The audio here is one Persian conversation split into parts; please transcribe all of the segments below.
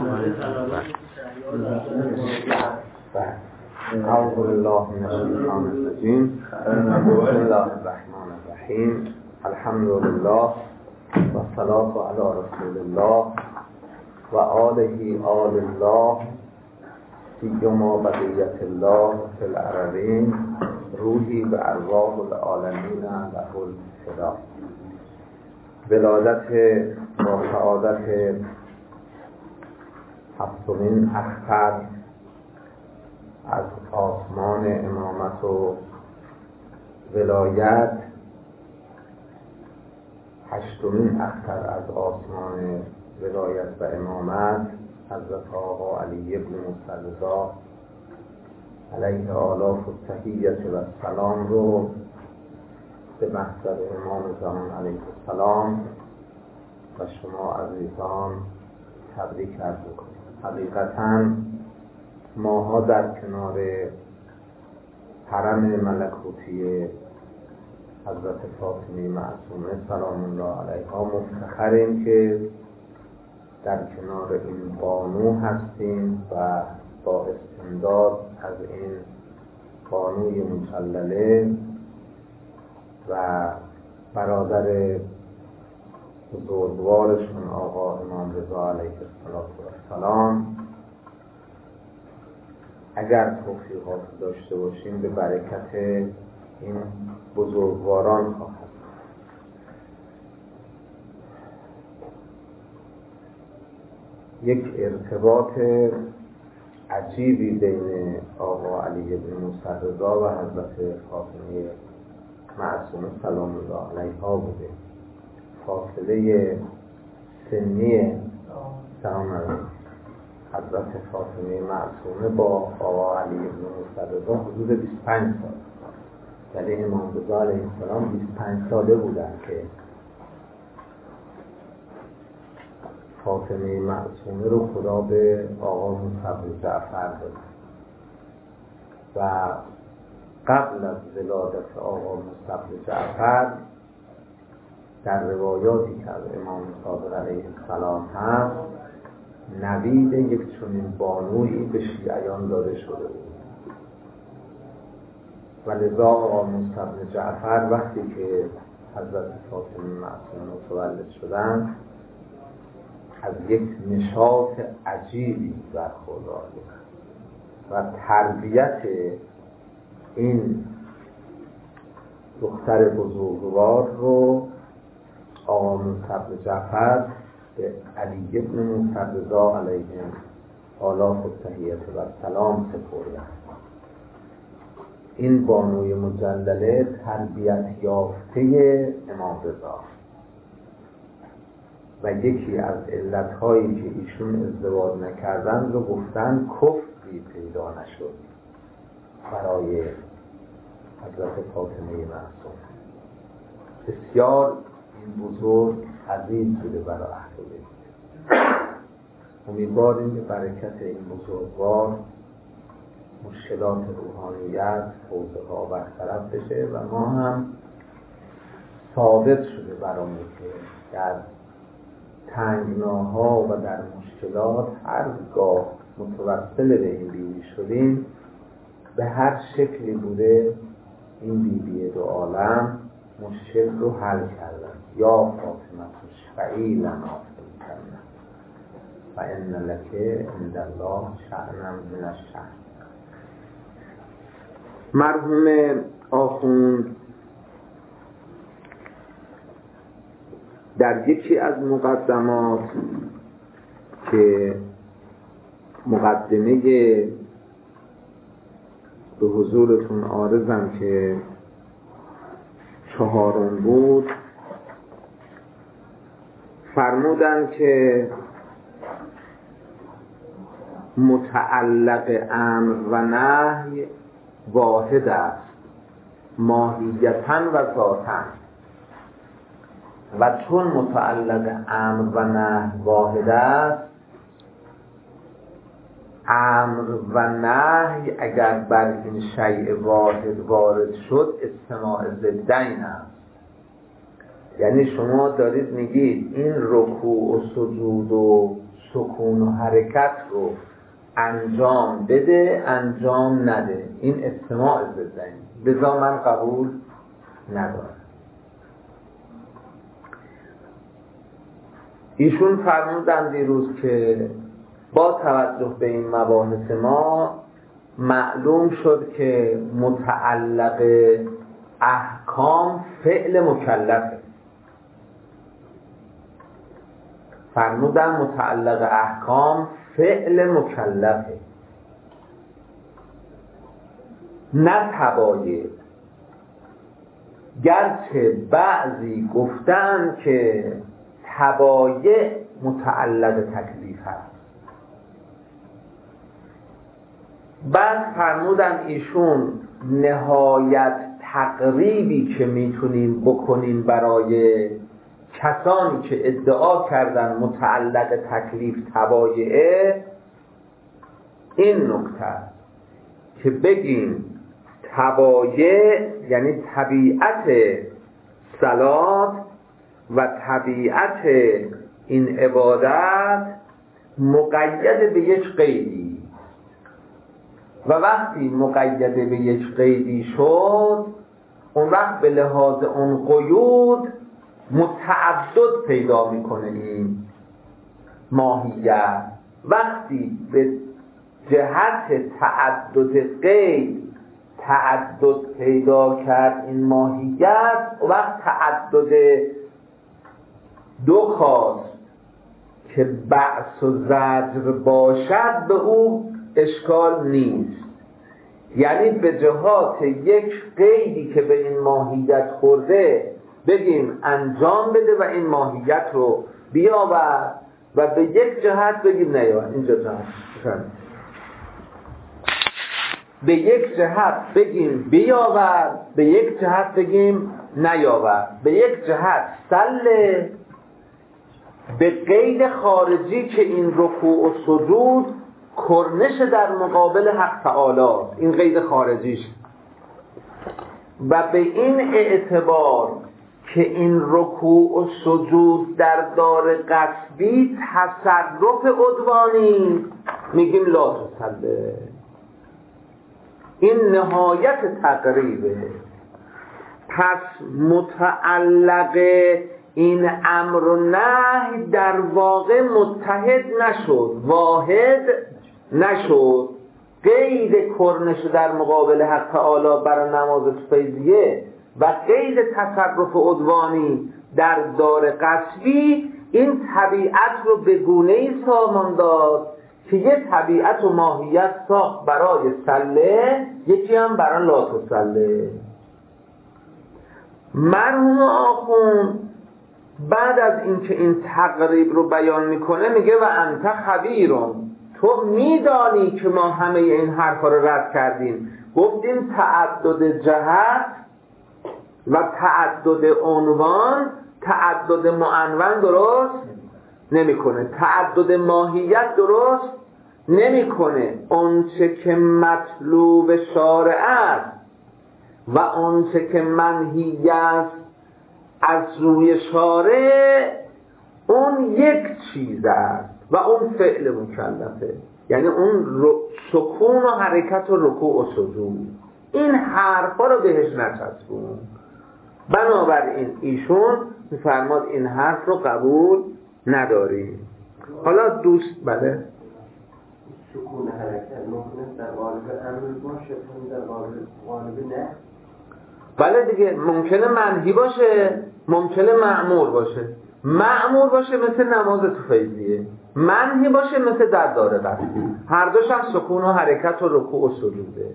اعوذ بالله من الشیطان الرجیم. بسم الله الرحمن الرحیم. الحمد لله و الصلاة علی رسول الله و آله آل الله سیما بقیت الله فی الارضین روحی و ارواح العالمین له الفدا. ولادت با سعادت هفتمین اختر از آسمان امامت و ولایت، هشتمین اختر از آسمان ولایت و امامت حضرت آقا علی بن موسی رضا علیه آلاف التحیة و السلام رو به محضر امام زمان علیه السلام و شما عزیزان تبریک عرض می‌کنیم. حقیقتاً ماها در کنار حرم ملکوتی حضرت فاطمه معصومه سلام الله علیها مفتخریم که در کنار این بانو هستیم و با استمداد از این بانوی مجلله و برادر بزرگوارشون آقا امام رضا علیه السلام اگر توفیقات داشته باشیم به برکت این بزرگواران خواهد. یک ارتباط عجیبی بین آقا علی بن موسی رضا و حضرت فاطمه معصومه سلام الله علیها بوده. فاصله سنی حضرت فاطمه معصومه با آقا علی بن موسی رضا حدود 25 سال، ولی امام رضا علیه السلام 25 ساله بودن که فاطمه معصومه رو خدا به آقا موسی بن جعفر داد و قبل از ولادت آقا موسی بن جعفر در روایاتی که از امام صادق علیه السلام هست نوید یک چنین بانویی به شیعیان داده شده بود و لذا آقا موسی بن جعفر وقتی که حضرت فاطمه معصومه متولد شدند از یک نشاط عجیبی برخوردار و تربیت این دختر بزرگوار رو آقا موسی بن جعفر به علی بن موسی رضا علیه آلاف التحیة و السلام سپردند. این بانوی مجلله تربیت یافته امام رضا و یکی از علتهایی که ایشون ازدواج نکردن رو گفتن کفری پیدا نشد برای حضرت فاطمه معصومه. بسیار این بزرگ عزیز بوده برای اهل بیت. امیدواریم به برکت این بزرگوار مشکلات روحانیت حوزه‌ها برطرف بشه و ما هم ثابت شده برامون که در تنگناها و در مشکلات هرگاه متوسل به این بیبی شدیم به هر شکلی بوده این بیبی دو عالم مشکل رو حل کردن. یا فاطمه شفعی لنا فی الجنه و ان لک عند الله شأنا من الشأن. مرحوم آخوند در یکی از مقدمات که مقدمه به حضورتون عارضم که 4 بود فرمودن که متعلق امر و نهی واحد است ماهیتاً و ذاتاً و چون متعلق امر و نهی واحد است امر و نهی اگر بر این شیء واحد وارد شد استماع ضدین است. یعنی شما دارید میگید این رکوع و سجود و سکون و حرکت رو انجام بده انجام نده، این استماع بزنید، لذا من قبول ندارم. ایشون فرمودن دیروز که با توجه به این مباحث ما معلوم شد که متعلق احکام فعل مکلفه. فرمودن متعلق احکام فعل مکلفه، نه تبایع. گرچه بعضی گفتن که تبایع متعلق تکلیف هست. بعد فرمودن ایشون نهایت تقریبی که میتونیم بکنیم برای کسانی که ادعا کردن متعلق تکلیف تبایعه این نکته که بگیم تبایع یعنی طبیعت صلات و طبیعت این عبادت مقید به یک قیدی و وقتی مقید به یک قیدی شد اون وقت به لحاظ اون قیود متعدد پیدا میکنه این ماهیت. وقتی به جهت تعدد قید تعدد پیدا کرد این ماهیت، وقت تعدد دو خواست که بعث و زجر باشد به او اشکال نیست. یعنی به جهات یک قیدی که به این ماهیت خورده بگیم انجام بده و این ماهیت رو بیاور و به یک جهت بگیم نیاور. اینجا جهت به یک جهت بگیم بیاور، به یک جهت بگیم نیاور. به یک جهت سله، به قید خارجی که این رکوع و سجود کرنش در مقابل حق تعالی، این قید خارجیش، و به این اعتبار که این رکوع و سجود در دار قصبی تصرف عدوانی میگیم لا تصله. این نهایت تقریبه. پس متعلق این امر و نهی در واقع متحد نشد، واحد نشد. قید کرنش در مقابل حق تعالی برای نماز فیضیه و قید تصرف عدوانی در دار قصبی این طبیعت رو به گونه‌ای سامان داد که یه طبیعت و ماهیت ساخت برای سله، یکی هم برای لا تسله. مرحوم آخوند بعد از اینکه این تقریب رو بیان میکنه میگه و انت خبیرون، تو میدانی که ما همه این حرفا رو رد کردیم. گفتیم تعدد جهت و تعدد عنوان تعدد معنون درست نمیکنه، تعدد ماهیت درست نمیکنه. اونچه که مطلوب شارع است و اونچه که منهی است از روی شارع اون یک چیز است و اون فعل مکلفه، یعنی اون سکون و حرکت و رکوع و سجود. این حرفا رو بهش نچسبون. بنابراین ایشون میفرماد این حرف رو قبول نداریم. حالا دوست بله سکون حرکت ممکنه در قالب امر باشه، در قالب نه. بله دیگه، ممکنه منهی باشه، ممکنه مأمور باشه. مأمور باشه مثل نماز تو فیضیه، منهی باشه مثل در دار قصبی. هر دوش هم سکون و حرکت و رکوع و سجوده.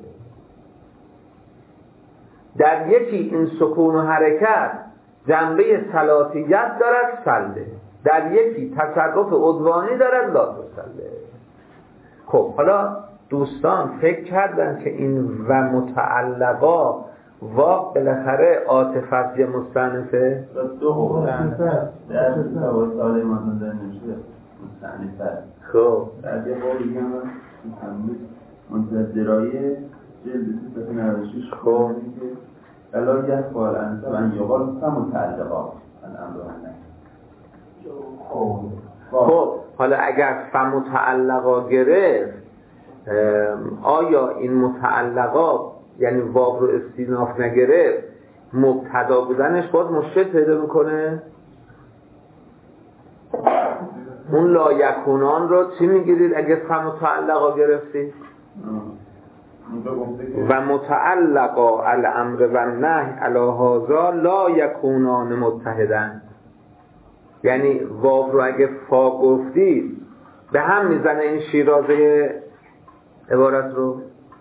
در یکی این سکون و حرکت جنبه صلاتیت دارد سله، در یکی تصرف عدوانی دارد لا تسله. خب حالا دوستان فکر کردن که این و متعلقا واقع بالاخره عاطفت یه مستأنفه؟ دو حقوقن در سال ایمان داره نشده مستأنفه. خب در یه قول دیگه هم منتظر درایه جلد 396 خب بلا یه فعال انسا و انیقال متعلقا الامر و نهی. خب حالا اگر فمتعلقا گرفت، آیا این متعلقا یعنی واو رو استیناف نگرفت مبتدا بودنش باید مشکل پیدا میکنه؟ اون لا یکونان رو چی میگیرید اگه فمتعلقا گرفتید؟ و متعلقا الامر و النهی علی هذا لا یکونان متحدن، یعنی واو رو اگه فا گفتید به هم میزنه این شیرازه عبارت رو.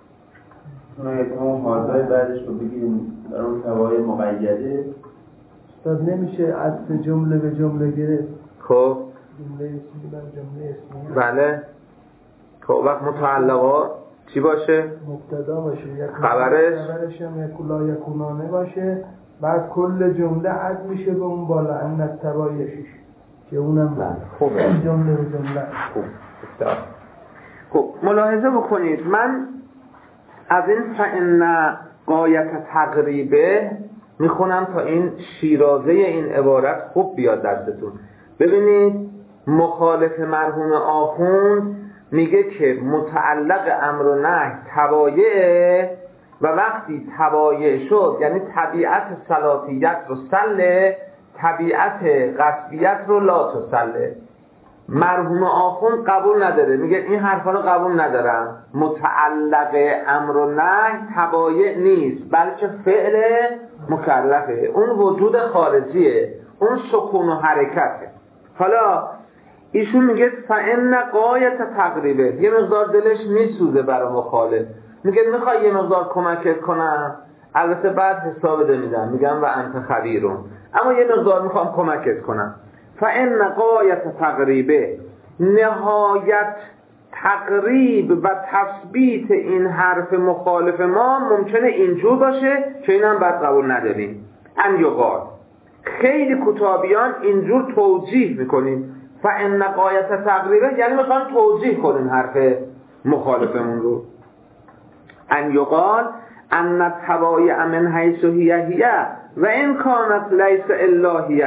اون حاضر بعدش رو بگیریم در اون تبای مقیده استاد نمیشه عطف جمله به جمله گرفت. خب جمله اسمی بر جمله اسمی. بله. خب وقت متعلقا چی باشه؟ مبتدا باشه، یک خبرش هم یک لا یکونانه باشه، بعد کل جمله عد میشه به اون بالا ان تبایشش که اونم خوبه جمله به جمله. خوب بسیار خب. ملاحظه بکنید من از این فإن غایت تقریبه میخونم تا این شیرازه این عبارت خوب بیاد دستتون. ببینید مخالف مرحوم آخوند میگه که متعلق امر و نهی تبایع و وقتی تبایع شد یعنی طبیعت صلاتیت رو سله، طبیعت قصبیت رو لا تسله. مرحوم آخوند قبول نداره، میگه این حرفا رو قبول ندارم، متعلق امر و نهی تبایع نیست بلکه فعل مکلفه، اون وجود خارجیه، اون سکون و حرکته. حالا ایشون میگه فإن غایت تقریبه، یه مقدار دلش میسوزه برای مخالف، میگه میخوای یه مقدار کمکت کنم، البته بعد حساب ده میدم، میگم و انت خبیرون، اما یه مقدار میخوام کمکت کنم. فإن غایت تقریبه، نهایت تقریب و تثبیت این حرف مخالف ما ممکنه اینجور باشه که اینم بعد قبول نداریم. ان یقال، خیلی کتابیان اینجور توجیه میکنیم فإن غایت تقریبه، یعنی میخوان توجیه کنیم حرف مخالفمون رو. ان یقال ان التبایع من حیث هی و ان کانت لیس الا هی،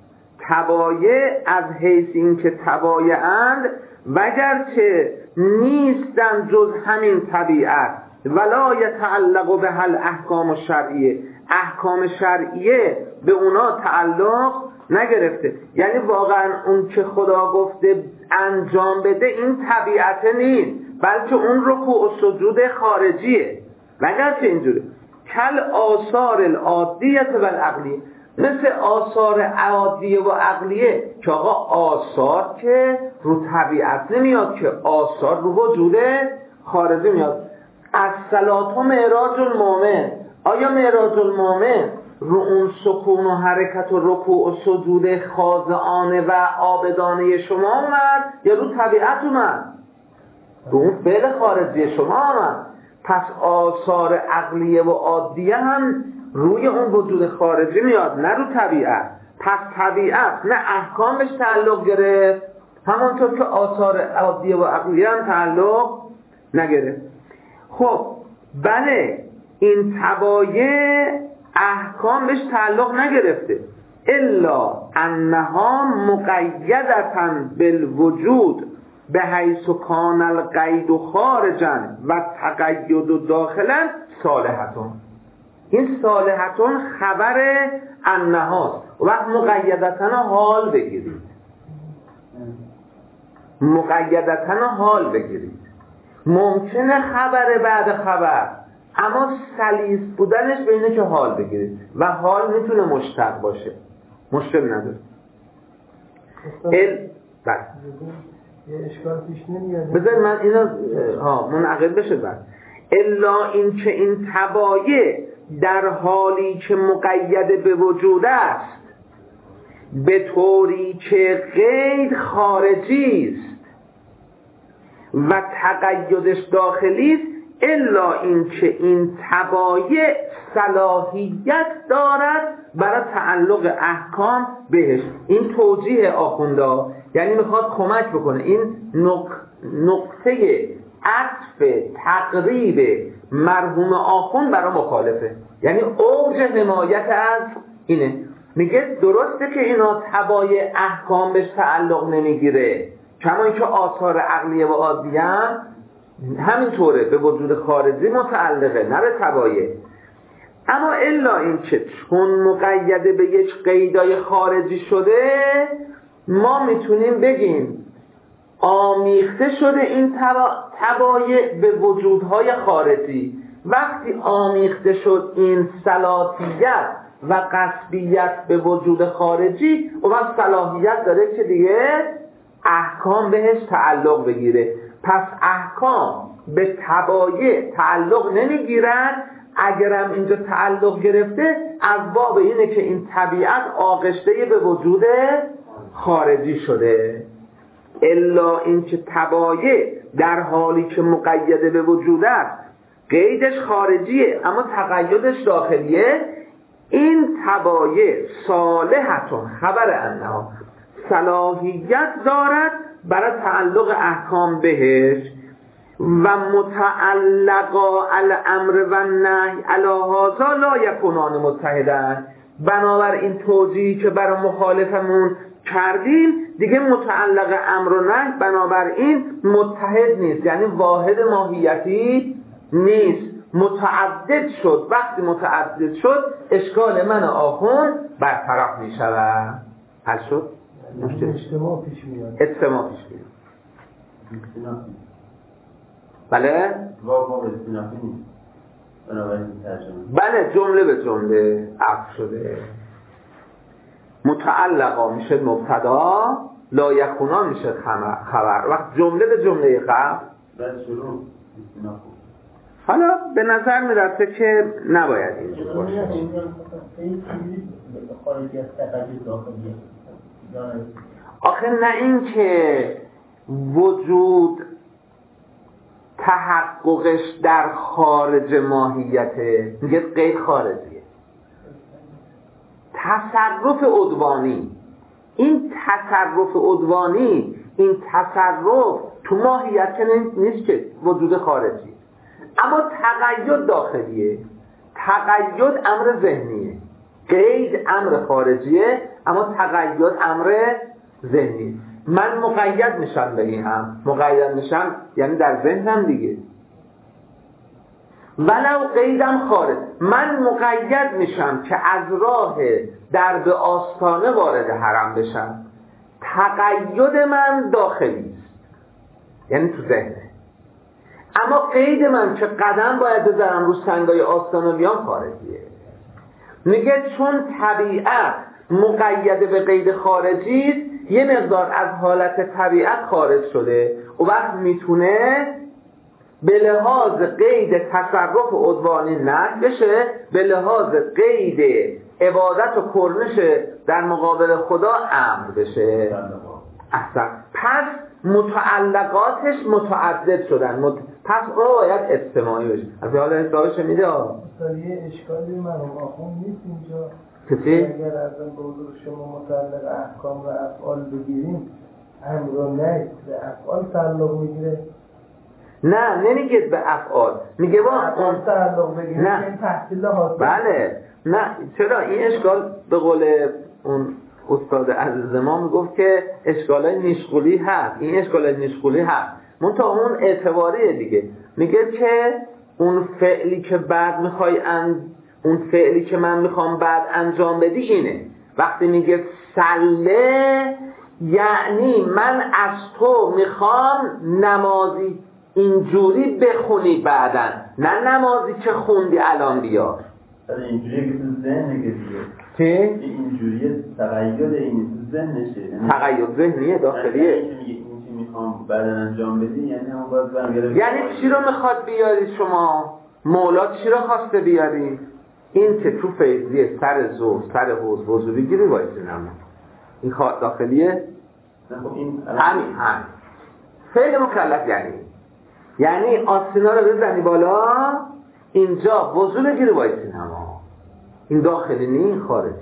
تبایع از حیث این که تبایعند وگرچه نیستن جز همین طبیعت، ولا یتعلق به الاحکام الشرعیه، احکام شرعیه به اونا تعلق نگرفته، یعنی واقعا اون که خدا گفته انجام بده این طبیعت نیست بلکه اون رکوع و سجود خارجیه. وگرچه اینجوره کل آثار العادیه و العقلیه، مثل آثار عادیه و عقلیه که آقا آثار که رو طبیعت نمیاد، که آثار رو وجود خارجی میاد. از صلات و معراج المؤمن، آیا معراج المؤمن رو اون سکون و حرکت و رکوع و سجود خاضعانه و عابدانه شما اومد یا رو طبیعت اومد؟ رو اون فعل خارجی شما اومد. پس آثار عقلیه و عادیه هم روی اون وجود خارجی میاد، نه رو طبیعت. پس طبیعت نه احکامش تعلق گرفت، همانطور که آثار عادیه و عقلیه هم تعلق نگرفت. خب بله، این تبایع احکام بهش تعلق نگرفته، الا انها مقیدتا بالوجود به حیث کان القید خارجا و تقید داخلا صالحتون. این صالحتون خبر انهاست. وقت مقیدتا حال بگیرید، مقیدتا حال بگیرید. ممکنه خبر بعد خبر، اما سلیس بودنش به اینه که حال بگیرید و حال میتونه مشتق باشه، مشکل نداره. بله یه اشکال پیش نمیاد. بذار من اینا منعقد بشه بعد. الا این که این تبایع در حالی که مقید به وجود است به طوری که قید خارجی است و تقیدش داخلی است، الا این که این تبایع صلاحیت دارد برای تعلق احکام بهش. این توجیه آخونده، یعنی میخواد کمک بکنه این نقطه عطف تقریب مرحوم آخوند برای مخالفه، یعنی اوج حمایت از اینه. میگه درسته که اینا تبایع احکام بهش تعلق نمیگیره، کما اینکه آثار عقلیه و عادیه هم همینطوره، به وجود خارجی متعلقه نه به تبایع. اما الا این که چون مقیده به یک قیدای خارجی شده، ما میتونیم بگیم آمیخته شده این تبایع به وجودهای خارجی. وقتی آمیخته شد این صلاحیت و قصبیت به وجود خارجی، و وقت صلاحیت داره که دیگه احکام بهش تعلق بگیره. پس احکام به تبایع تعلق نمیگیرن. اگرم اینجا تعلق گرفته، از باب اینه که این طبیعت آغشته به وجود خارجی شده. الا اینکه تبایع در حالی که مقیده به وجود است، قیدش خارجیه اما تقیدش داخلیه، این تبایع صالحتون خبر انها صلاحیت دارد برای تعلق احکام بهش و متعلقا الامر و نهی علی هذا لا یکونان متحدن. بنابراین توجیهی که برای مخالفمون کردیم دیگه متعلق امر و نهی بنابراین متحد نیست، یعنی واحد ماهیتی نیست، متعدد شد. وقتی متعدد شد اشکال من آخوند برطرف می شود. حل شد؟ اجتماع پیش میاد. اجتماع پیش میاد. بله؟ واقعا استنافی نیست. بنابراین ترجمه. بله، جمله به جمله عطف شده. متعلقا میشه مبتدا، لا یکونا میشه خبر. وقت جمله به جمله قبل بعد شروع استنافی. حالا به نظر میرسه که نباید اینجور باشه. آخه نه این که وجود تحققش در خارج ماهیته، میگه غیر خارجیه. تصرف عدوانی، این تصرف عدوانی، این تصرف تو ماهیت نیست که وجود خارجی، اما تقید داخلیه. تقید امر ذهنیه، قید امر خارجیه، اما تقید امر ذهنیه. من مقید میشم به این هم، مقید میشم یعنی در ذهنم دیگه. ولو قیدم خارج، من مقید میشم که از راه در به آستانه وارد حرم بشم. تقید من داخلی است، یعنی تو ذهنه. اما قید من که قدم باید بذارم رو سنگای آستانه بیام خارجیه. میگه چون طبیعت مقید به قید خارجی است، یه مقدار از حالت طبیعت خارج شده و وقت میتونه به لحاظ قید تصرف عدوانی نقد بشه، به لحاظ قید عبادت و کرنش در مقابل خدا امر بشه. اصلا پس متعلقاتش متعدد شدن، پس اون باید اجتماعی بشه. از حالا حسابش میده یه اشکالی من آخون نیست اینجا کسی؟ اگر از این بوضوع شما متعلق احکام و افعال بگیریم، امر و نهی به افعال تعلق میگیره؟ نه، نمیگه به افعال، میگه با افعال تعلق بگیره. نه این تحصیل حاصل. بله، نه چرا این اشکال به قول اون استاد عزیز ما میگفت که اشکالای نیشغولی هست، این اشکالای نیشغولی هست، منتها اون اعتباریه دیگه. میگه که اون فعلی که بعد میخوای اون فعلی که من میخوام بعد انجام بدی اینه. وقتی میگه سله، یعنی من از تو میخوام نمازی اینجوری بخونی بعدن، نه نمازی که خوندی الان بیار. اینجوریه که تو ذهنه که دیگه چی؟ اینجوریه تقید اینی تو ذهنشه، تقید ذهنیه داخلیه. این چی میخوام بعدن انجام بدی، یعنی همون باز برگرد. یعنی چی رو میخواد بیاری شما؟ مولا چی رو خواسته بیاری؟ این که تو فیضیه سر زور سر حوض وضو بگیری وایسی نمون، این خواه داخلیه؟ همین فعل مکلف یعنی آستینا رو بزنی بالا، اینجا وضو بگیری وایسی نمون. این داخلی نه، این خارجی.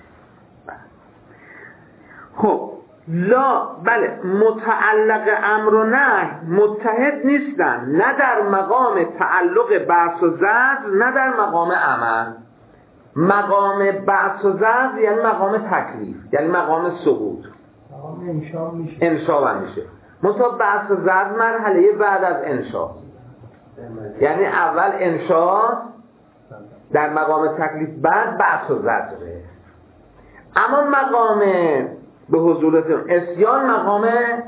خب لا، بله، متعلق امر و نهی متحد نیستن، نه در مقام تعلق بعث و زجر، نه در مقام عمل. مقام بعث و زجر یعنی مقام تکلیف، یعنی مقام سقوط، مقام انشا میشه. انشا میشه. مثلا بحث و زد مرحله بعد از انشاء، یعنی اول انشاء در مقام تکلیف، بعد بحث و زجره. اما مقام به حضورتون اسیان مقام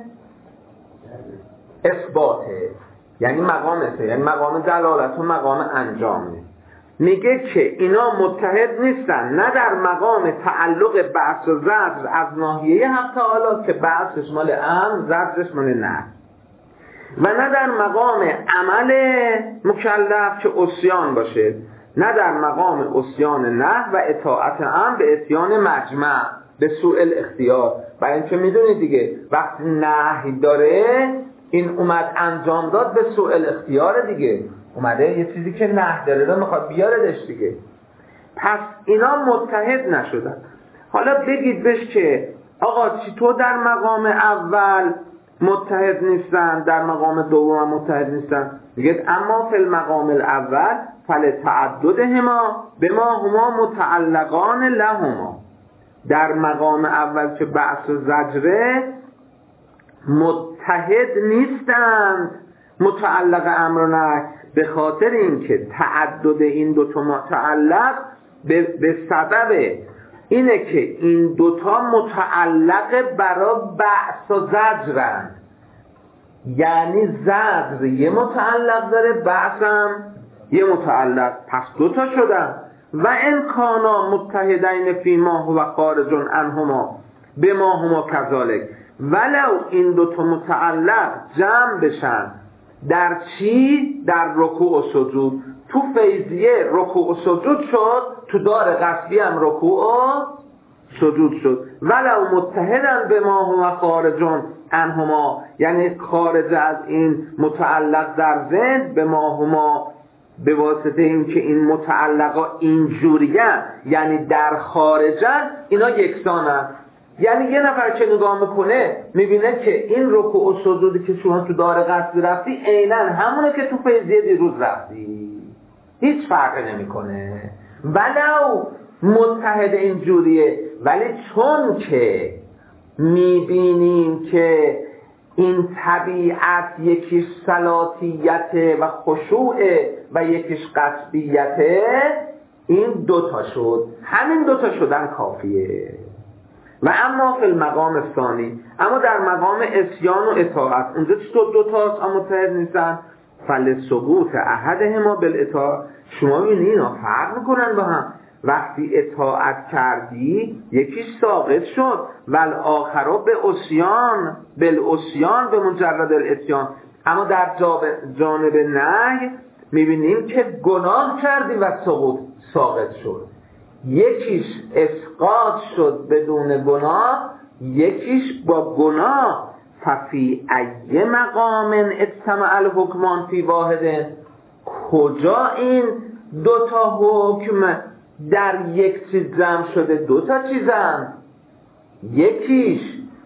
اثباته، یعنی مقام دلالت و مقام انجامه. میگه که اینا متحد نیستن، نه در مقام تعلق بحث و زجر از ناحیه حق تعالی که بحثش مال امر، زجرش مال نه، و نه در مقام عمل مکلف که عصیان باشه، نه در مقام عصیان نه و اطاعت امر به عصیان مجمع به سوء الاختیار. برای اینکه میدونید دیگه وقتی نهی داره این اومد انجام داد به سوء الاختیار دیگه، اومده یه چیزی که نه داره رو میخواد بیاردش دیگه. پس اینا متحد نشدن. حالا بگید بهش که آقا چطور در مقام اول متحد نیستن، در مقام دوم متحد نیستن؟ میگه اما فی المقام الاول فلتعددهما بما هما متعلقان لهما. در مقام اول که بحث و زجره متحد نیستند متعلق امر و نهی، به خاطر اینکه تعدد این دوتا متعلق به سبب اینه که این دوتا متعلق برای بحث و زجرند، یعنی زجر یه متعلق داره، بحثم یه متعلق، پس دوتا شدن. و امکانا متحدین فی ما هو خارج عنهما به ما هما کذالک، ولو این دوتا متعلق جمع بشن در چی؟ در رکوع و سجود. تو فیضیه رکوع و سجود شد، تو دار قصبی هم رکوع و سجود شد. ولو متحدن به ما هما خارج عنهما، یعنی خارج از این متعلق در ذهن، به ما هما به واسطه این که این متعلقا اینجوریه، یعنی در خارجن، اینا یکسانن. یعنی یه نفر که نگاه میکنه میبینه که این رکوع و سجودی که شما تو دار قصبی رفتی عیناً همونه که تو فیضیه دیروز رفتی، هیچ فرقی نمیکنه ولو متحد اینجوریه. ولی چون که میبینیم که این طبیعت یکیش صلاتیته و خشوعه و یکیش قصبیته، این دوتا شد، همین دوتا شدن کافیه. و اما فی المقام الثانی، اما در مقام عصیان و اطاعت اونجا چطور دوتاست اما متحد نیستن؟ فلسقوط احدهما بالاطاعت. شما می‌بینید اینا فرق میکنن با هم. وقتی اطاعت کردی یکیش ساقط شد، والآخر به عصیان، بالعصیان به مجرد العصیان. اما در جانب نهی می‌بینیم که گناه کردی و ساقط شد، یکیش اسقاط شد بدون گناه، یکیش با گناه. ففی ای مقام اجتمع الحکمان فی واحد، کجا این دوتا حکم در یک چیز جمع شده؟ دوتا چیزن، یکیش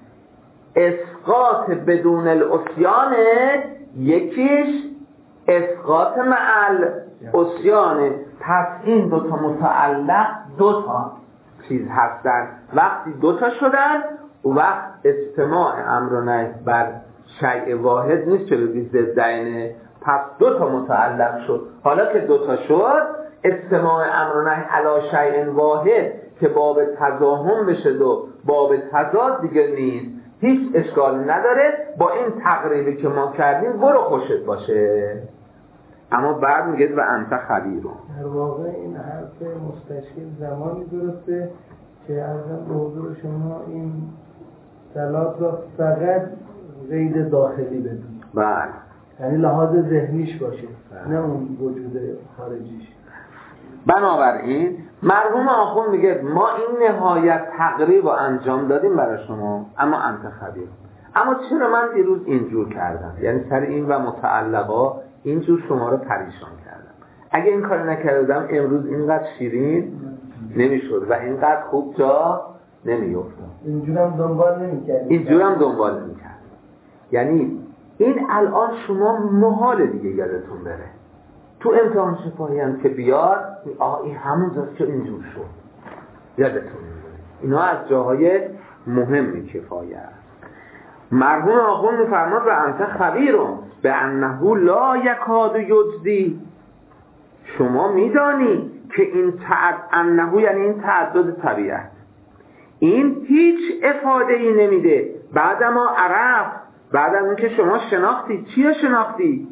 اسقاط بدون العصیانه، یکیش اسقاط مع العصیانه. پس این دوتا متعلق دوتا چیز هستن. وقتی دوتا شدن وقت اجتماع امر و نهی بر شیء واحد نیست که بگی ضدینه، پس دوتا متعلق شد. حالا که دوتا شد اجتماع امر و نهی علی شیء واحد که باب تضاهم بشه و باب تضاد دیگه نیست، هیچ اشکال نداره. با این تقریبی که ما کردیم برو خوشت باشه. اما بعد میگه و انت خبیرون. در واقع این حرف مستشکل زمانی درسته که از حضور شما این صلات را فقط قید داخلی بدید، بله، یعنی لحاظ ذهنیش باشه، نه اون وجود خارجیش. بنابراین مرحوم آخوند میگه ما این نهایت تقریب رو انجام دادیم برای شما، اما انت خبیر. اما چرا من دیروز اینجور کردم؟ یعنی سر این و متعلقا اینجور شما رو پریشان کردم. اگه این کار نکردم امروز اینقدر شیرین نمیشد و اینقدر خوب جا نمیافتاد. اینجورم دنبال نمیکرد. یعنی این الان شما محال دیگه یادتون بره. تو امتحان شفاهی هم که بیاد این همون جاست که اینجور شد، یادتون بره. اینا از جاهای مهمی کفایه است. مرحوم آخوند میفرماد و انت خبیرون به انه لا یکاد یجزی، شما میدانی که این انه یعنی این تعدد طبیعت، این هیچ افاده ای نمیده. بعد ما عرف، بعد از اینکه شما شناختی، چی شناختی؟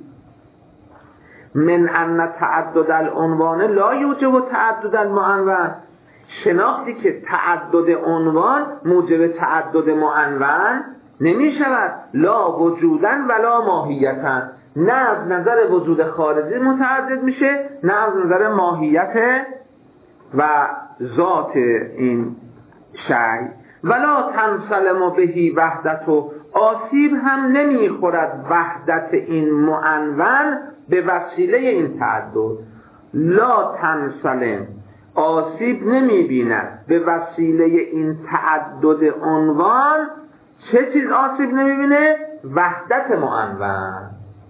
من ان تعدد العنوان لا یوجب تعدد المعنون، شناختی که تعدد عنوان موجب تعدد معنون نمی شود. لا وجودن ولا ماهیتن، نه از نظر وجود خارجی متعدد میشه، نه از نظر ماهیت و ذات این شیء. ولا تنسلم بهی وحدت، و آسیب هم نمیخورد وحدت این معنون به وسیله این تعدد. لا تنسلم، آسیب نمیبیند به وسیله این تعدد عنوان. چه چیز آسیب نمیبینه؟ وحدت معنون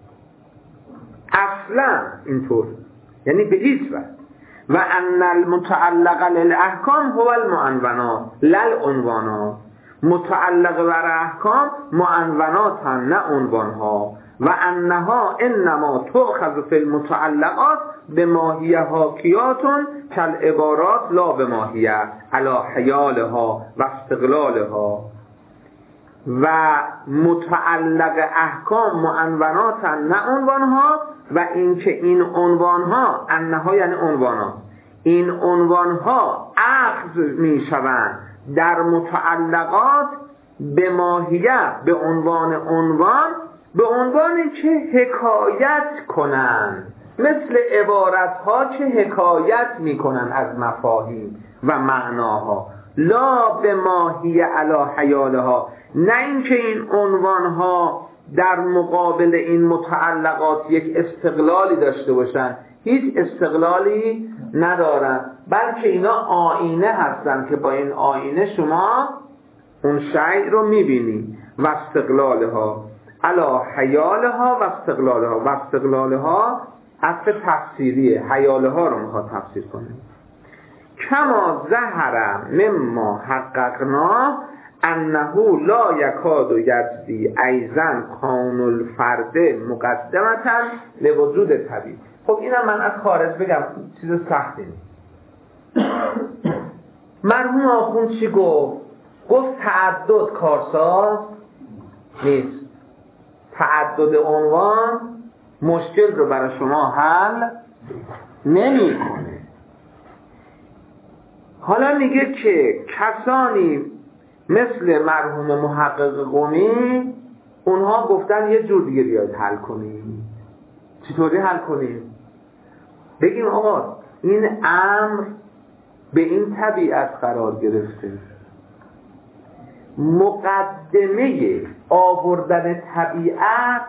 اصلا اینطور، یعنی به هیچ وجه. و ان المتعلق للاحکام هو المعنونات للعنوانات، متعلق بر احکام معنونات هم، نه عنوانها. و انها انما تؤخذ فی المتعلقات بماهیه حاکیاتون کالعبارات لا بماهیه علی حیالها و استقلالها. و متعلق احکام معنونات هم، نه عنوانها. و اینکه این عنوانها، انها یعنی عنوانات، این عنوانها اخذ می شوند در متعلقات به ماهیه، به عنوان عنوان، به عنوانی که حکایت کنند، مثل عبارتها که حکایت می کنند از مفاهیم و معناها. لا به ماهیه علی حیالها، نه اینکه این عنوانها در مقابل این متعلقات یک استقلالی داشته باشن، هیچ استقلالی ندارن، بلکه اینا آینه هستن که با این آینه شما اون شیء رو میبینی. و استقلالها علی حیالها و استقلالها، و استقلالها اصل تفسیریه، حیالها رو میخواد تفسیر کنه. کما ظهر مما حققنا انه لا یکاد یجزی ایضا کون الفرد مقدمتا لوجود طبیعی. خب اینم من از خارج بگم، چیز سختی نیست. مرحوم آخوند چی گفت؟ گفت تعدد کارساز نیست، تعدد عنوان مشکل رو برای شما حل نمی‌کنه. حالا میگه که کسانی مثل مرحوم محقق قمی، اونها گفتن یه جور دیگه بیاید حل کنیم. چطوری حل کنیم؟ بگیم آقا این امر به این طبیعت قرار گرفته، مقدمه آوردن طبیعت،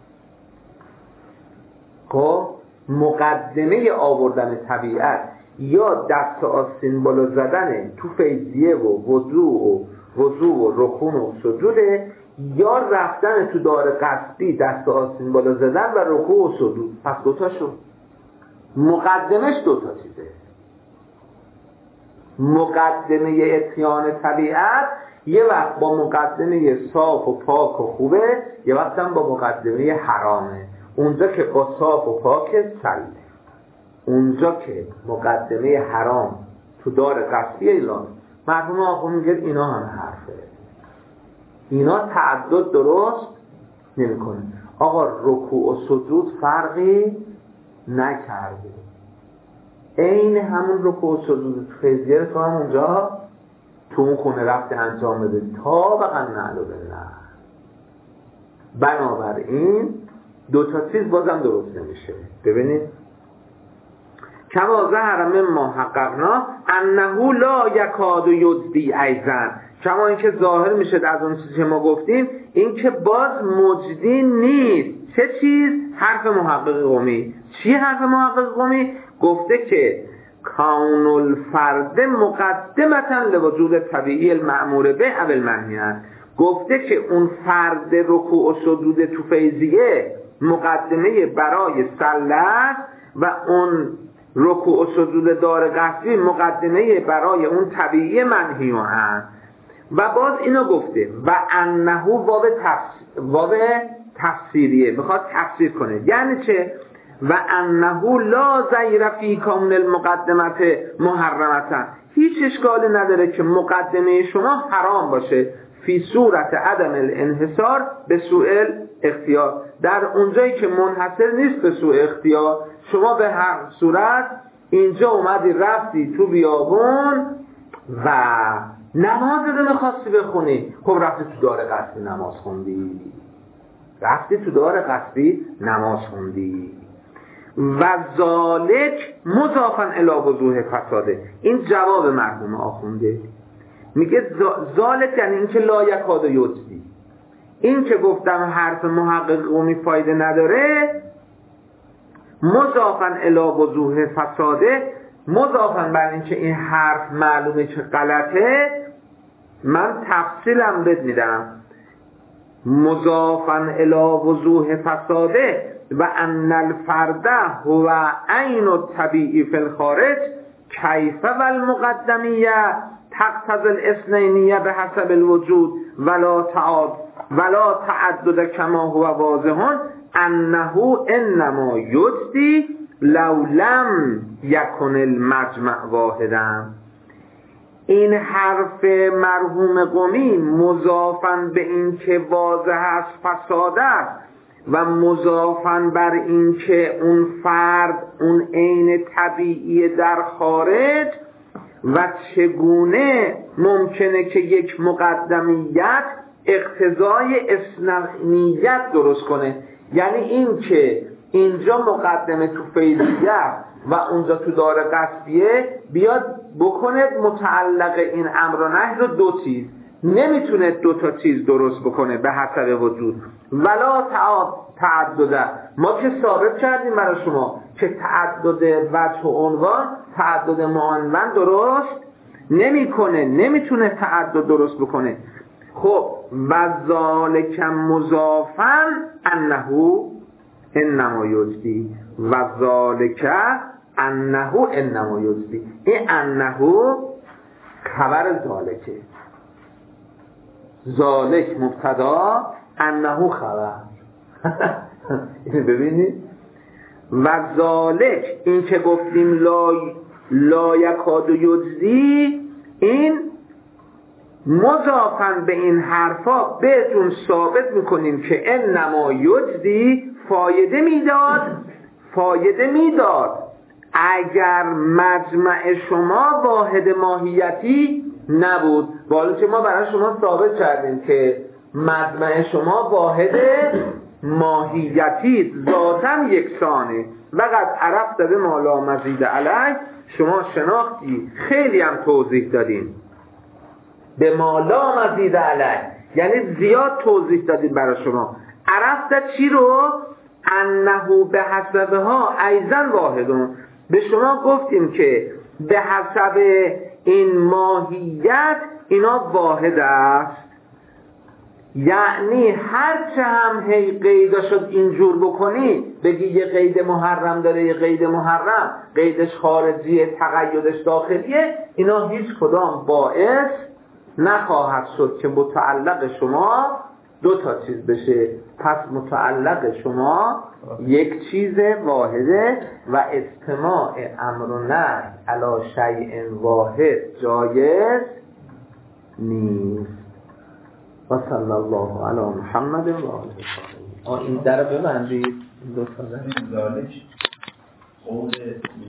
خب مقدمه آوردن طبیعت یا دست آستین بالا زدن تو فیضیه و وضوع و رکوع و سجوده، یا رفتن تو دار قصدی دست آستین بالا زدن و رکوع و سجود. پس دوتا شد. مقدمش دوتا چیزه. مقدمه اتیان طبیعت یه وقت با مقدمه صاف و پاک و خوبه، یه وقت هم با مقدمه حرامه. اونجا که با صاف و پاک سلیه، اونجا که مقدمه حرام تو دار قصدی اعلان. مرحوم آخوند میگه اینا هم حرفه، اینا تعدد درست نمی کنه. آقا رکوع و سجود فرقی نکرده، عین همون رکوع و سجود تو فیضیه تو هم اونجا تو اون خونه رفته انجام بده تا بقیه نعلو بالله. بنابراین دوتا چیز بازم درست نمیشه. ببینید کما ظهر مما حققنا انه لا یکاد یجزی ایضا، کما اینکه ظاهر میشه از اون چیزی که ما گفتیم، این که باز مجدی نیست. چه چیز؟ حرف محقق قمی. چی حرف محقق قمی؟ گفته که کون الفرد مقدمتا لوجود طبیعی المأمور به او المنهی است. گفته که اون فرد رکوع و سجود تو فیضیه مقدمه برای صلات و اون رکوع و سجود دار قصدی مقدمه برای اون طبیعی منهی هست. و باز اینو گفته و انه واو تفسیریه، میخواد تفسیر کنه. یعنی چه؟ و انه لا ضیر فی کون المقدمت محرمتا، هیچ اشکالی نداره که مقدمه شما حرام باشه، فی صورت عدم الانحصار به سوء اختیار، در اونجایی که منحصر نیست به سوء اختیار. شما به هر صورت اینجا اومدی رفتی تو بیابون و نماز رو میخواستی بخونی، خب رفتی تو دار قصدی نماز خوندی، و ذالک مضافا الی وضوح فساده. این جواب مرحوم آخونده، میگه ذالک یعنی این که لا یکاد یجزی، این که گفتم حرف محقق قومی فایده نداره، مضافا الی وضوح فساده، مضافا بر این که این حرف معلومه که غلطه، من تفصیلم بد میدم. مضافا الی وضوح فساده و ان الفرد هو عین الطبیعی فی الخارج کیف و المقدمیه تقتضی الاثنینیه به حسب الوجود ولا تعدد کما هو واضح انه انما یجزی لو لم یکن المجمع واحدا. این حرف مرحوم قمی مضافاً به این که واضح است فساد است و مضافاً بر این که اون فرد اون عین طبیعی در خارج و چگونه ممکنه که یک مقدمیت اقتضای اثنینیت درست کنه. یعنی این که اینجا مقدمه تو فیضیه و اونجا تو دار قصدیه بیاد بکنه متعلق این امر و نهی رو دو چیز، نمیتونه دو تا چیز درست بکنه به حسب وجود. ولا تعدده، ما که ثابت کردیم برای شما که تعدد وجه و عنوان تعدد معنون درست نمیکنه، نمیتونه تعدد درست بکنه. خب و ذالک مضافا انه انما یجزی و ذالک انه انما یجزی. این انه خبر ذالکه، ذالک مبتدا انه خبر. اینو ببینید. و ذالک این که گفتیم لا یکاد یجزی، این مضافاً به این حرفا بهتون ثابت میکنیم که انما یجزی فایده میداد اگر مجمع شما واحد ماهیتی نبود. بالا که ما برای شما ثابت کردیم که مجمع شما واحد ماهیتی ذاتاً یکسانه. وقد عرفت به ما لا مزید علیه، شما شناختی خیلی هم توضیح دادیم به ما لا مزید علیه، یعنی زیاد توضیح دادیم برای شما. عرفت چی رو؟ انه به حسبها ایزن واحدون، به شما گفتیم که به حسب این ماهیت اینا واحد است. یعنی هرچه هم هی قیدا شد اینجور بکنی، بگی یه قید محرم داره یه قید محرم، قیدش خارجیه تقیدش داخلیه، اینا هیچ کدام باعث نخواهد شد که متعلق شما دو تا چیز بشه. پس متعلق شما یک چیز واحده و اجتماع امر و نهی علی شیء واحد جایز نیست. و صلی الله علی محمد و آله. این در ببندید. دو تا در